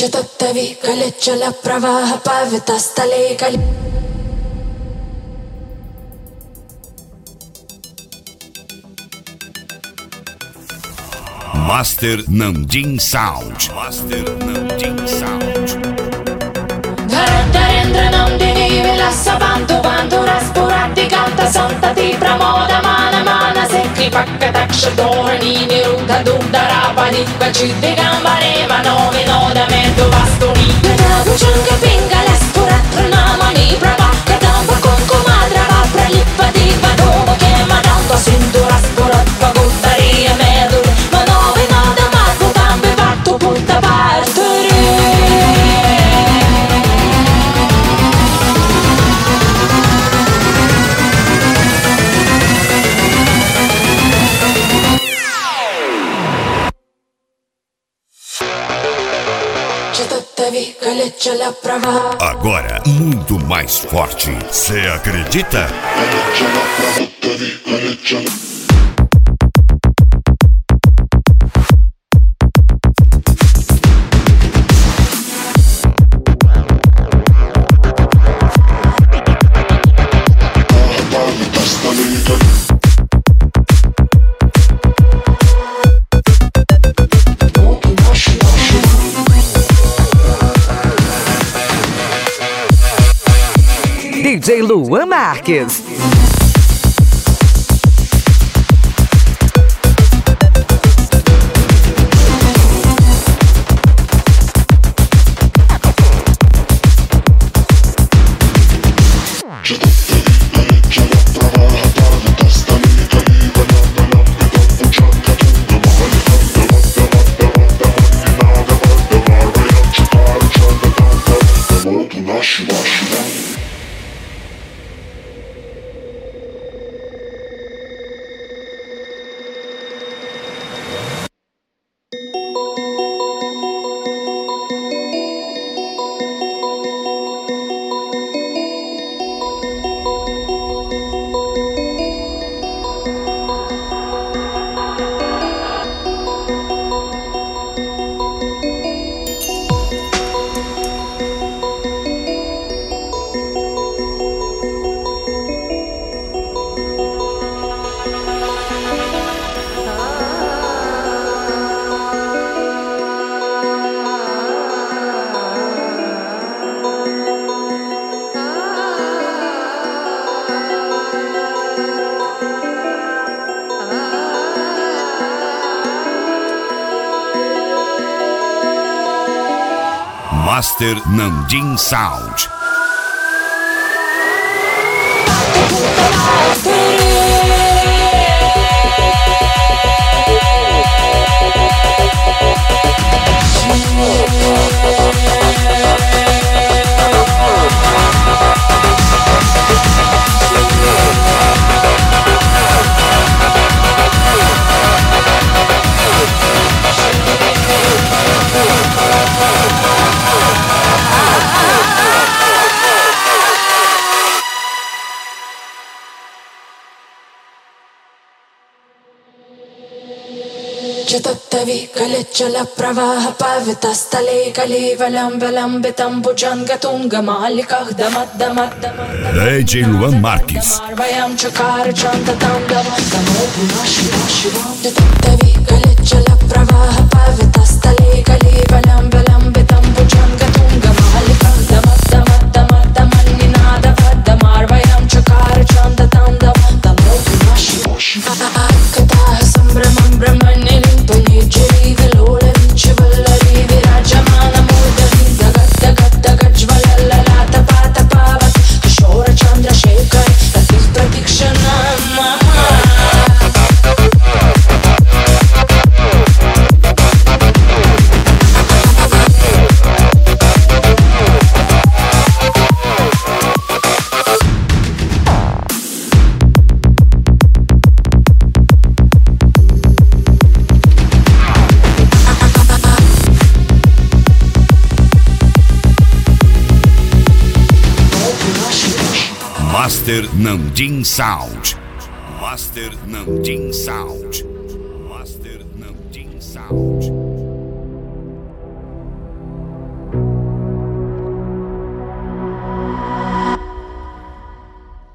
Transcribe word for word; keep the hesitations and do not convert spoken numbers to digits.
चतुत्तवि कलिचल प्रवाह पावितस्थले कलि Master Nandin Sound. Master Nandin Sound. Dharantarendra Nandini Vilasa Bantu Bantu Raspurati Kanta Santati Pramoda Mana Mana Sekri Pakka Taksha Dhorani Nirudha Dugdha Rapani Kachidhi Gambare Mano Vinoda Mendu Vastuni Gadavu Changa Pingala Spurat Pranamani Prabha Kadamba Kunkuma Drava Pralippa Diva Dova Kema Danta Sindhu Raspurat Paguttari Medu Mano Vinoda Marpu Kambi Vattu Putta Parturi Agora, muito mais forte. Cê acredita? D J Luan Marques. Master Nandin Sound. चतुत्तवि कलिचल प्रवाह पावितस्थले कलिवलम्बलम्बितं भुजङ्गतुङ्गमालिकः दमद्दमद्दमद्दम D J Luan Marques. वयं चकार चन्दताण्डव तमो पुनः शिवा शिवा चतुत्तवि कलिचल प्रवाह पावितस्थले कलिवलम्बलम्बितं भुजङ्गतुङ्गमालिकः दमद्दमद्दमद्दमन्निनादवद्दमार्वयं चकार चन्दताण्डव तमो पुनः शिवा शिवा कथाः सम्भ्रमं ब्रह्मण्य Master Nandin Sound. Master Nandin Sound.